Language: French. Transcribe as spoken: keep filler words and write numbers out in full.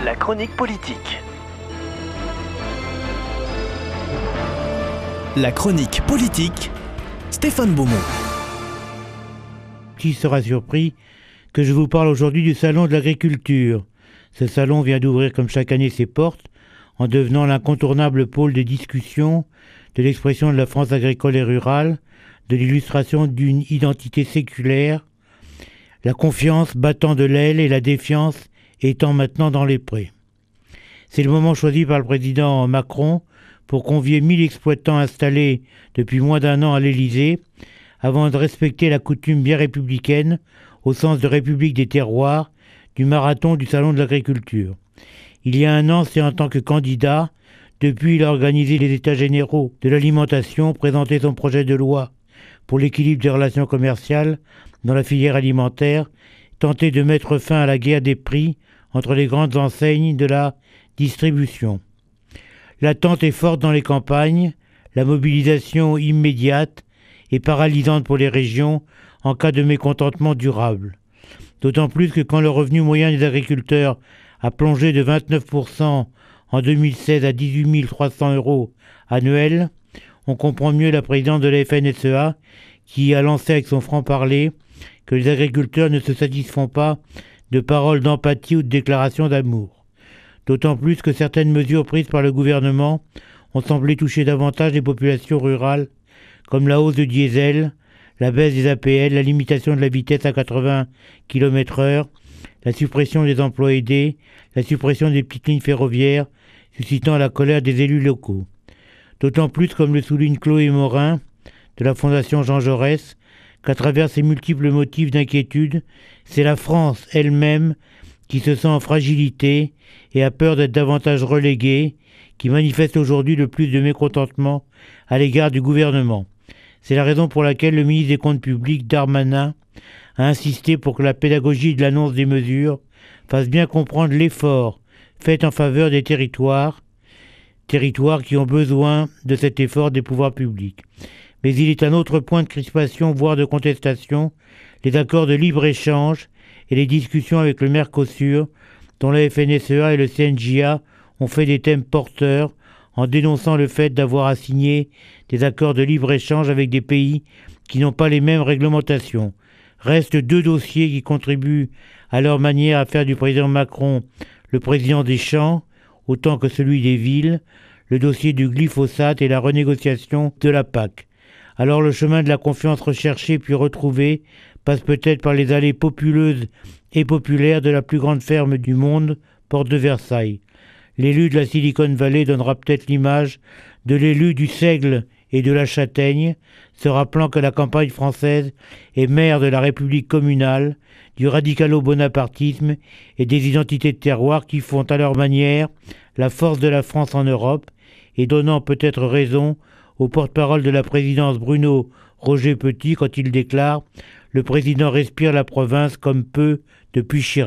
La chronique politique. La chronique politique, Stéphane Beaumont. Qui sera surpris que je vous parle aujourd'hui du Salon de l'Agriculture. Ce salon vient d'ouvrir comme chaque année ses portes en devenant l'incontournable pôle de discussion, de l'expression de la France agricole et rurale, de l'illustration d'une identité séculaire, la confiance battant de l'aile et la défiance étant maintenant dans les prés. C'est le moment choisi par le président Macron pour convier mille exploitants installés depuis moins d'un an à l'Élysée, avant de respecter la coutume bien républicaine, au sens de République des terroirs, du marathon du Salon de l'Agriculture. Il y a un an, c'est en tant que candidat, depuis il a organisé les États généraux de l'alimentation, présenté son projet de loi pour l'équilibre des relations commerciales dans la filière alimentaire, tenté de mettre fin à la guerre des prix entre les grandes enseignes de la distribution. L'attente est forte dans les campagnes, la mobilisation immédiate et paralysante pour les régions en cas de mécontentement durable. D'autant plus que quand le revenu moyen des agriculteurs a plongé de vingt-neuf pour cent en deux mille seize à dix-huit mille trois cents euros annuels, on comprend mieux la présidente de la F N S E A qui a lancé avec son franc-parler que les agriculteurs ne se satisfont pas de paroles d'empathie ou de déclarations d'amour. D'autant plus que certaines mesures prises par le gouvernement ont semblé toucher davantage les populations rurales, comme la hausse de diesel, la baisse des A P L, la limitation de la vitesse à quatre-vingts kilomètres heure, la suppression des emplois aidés, la suppression des petites lignes ferroviaires, suscitant la colère des élus locaux. D'autant plus, comme le souligne Chloé Morin, de la Fondation Jean Jaurès, qu'à travers ces multiples motifs d'inquiétude, c'est la France elle-même qui se sent en fragilité et a peur d'être davantage reléguée, qui manifeste aujourd'hui le plus de mécontentement à l'égard du gouvernement. C'est la raison pour laquelle le ministre des Comptes publics, Darmanin, a insisté pour que la pédagogie de l'annonce des mesures fasse bien comprendre l'effort fait en faveur des territoires, territoires qui ont besoin de cet effort des pouvoirs publics. Mais il est un autre point de crispation, voire de contestation, les accords de libre-échange et les discussions avec le Mercosur, dont la F N S E A et le C N J A ont fait des thèmes porteurs en dénonçant le fait d'avoir à signer des accords de libre-échange avec des pays qui n'ont pas les mêmes réglementations. Restent deux dossiers qui contribuent à leur manière à faire du président Macron le président des champs, autant que celui des villes, le dossier du glyphosate et la renégociation de la P A C. Alors le chemin de la confiance recherchée puis retrouvée passe peut-être par les allées populeuses et populaires de la plus grande ferme du monde, porte de Versailles. L'élu de la Silicon Valley donnera peut-être l'image de l'élu du seigle et de la châtaigne, se rappelant que la campagne française est mère de la République communale, du radicalo-bonapartisme et des identités de terroir qui font à leur manière la force de la France en Europe, et donnant peut-être raison au porte-parole de la présidence Bruno Roger Petit quand il déclare « Le président respire la province comme peu depuis Chirac ».